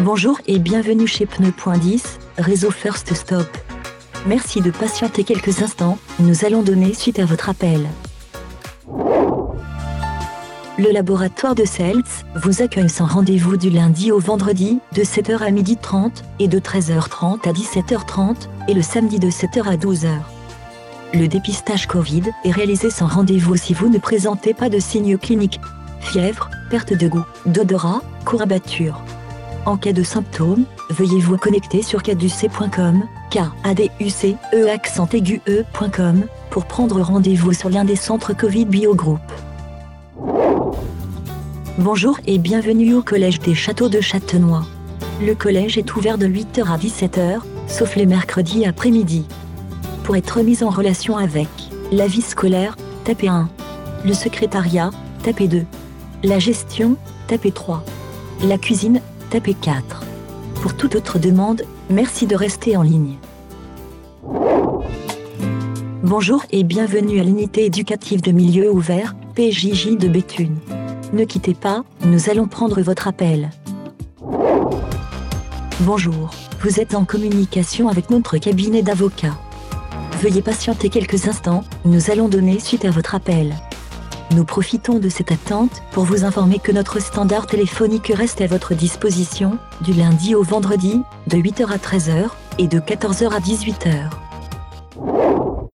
Bonjour et bienvenue chez Pneu.10, réseau First Stop. Merci de patienter quelques instants, nous allons donner suite à votre appel. Le laboratoire de CELTS vous accueille sans rendez-vous du lundi au vendredi, de 7h à 12h30, et de 13h30 à 17h30, et le samedi de 7h à 12h. Le dépistage Covid est réalisé sans rendez-vous si vous ne présentez pas de signes cliniques. Fièvre, perte de goût, d'odorat, courbature. En cas de symptômes, veuillez vous connecter sur caduc.com, caduce.com, pour prendre rendez-vous sur l'un des centres Covid Biogroup. Bonjour et bienvenue au collège des Châteaux de Châtenois. Le collège est ouvert de 8h à 17h, sauf les mercredis après-midi. Pour être mis en relation avec la vie scolaire, tapez 1. Le secrétariat, tapez 2. La gestion, tapez 3. La cuisine, tapez 4. Pour toute autre demande, merci de rester en ligne. Bonjour et bienvenue à l'unité éducative de milieu ouvert, PJJ de Béthune. Ne quittez pas, nous allons prendre votre appel. Bonjour, vous êtes en communication avec notre cabinet d'avocats. Veuillez patienter quelques instants, nous allons donner suite à votre appel. Nous profitons de cette attente pour vous informer que notre standard téléphonique reste à votre disposition, du lundi au vendredi, de 8h à 13h, et de 14h à 18h.